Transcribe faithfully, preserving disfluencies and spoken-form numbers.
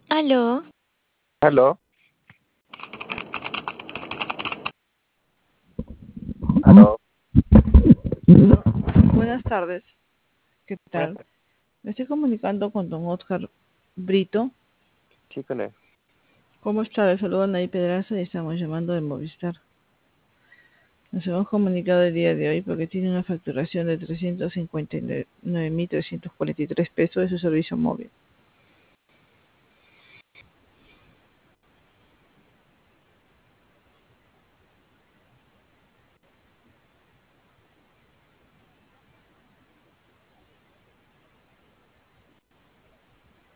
Aló, Aló, aló. Hola, buenas tardes, ¿qué Buenas tal? tardes. Me estoy comunicando con don Oscar Brito. Sí, con él. ¿Cómo está? Le saluda Nay Pedraza y estamos llamando de Movistar. Nos hemos comunicado el día de hoy porque tiene una facturación de trescientos cincuenta y nueve mil trescientos cuarenta y tres pesos de su servicio móvil.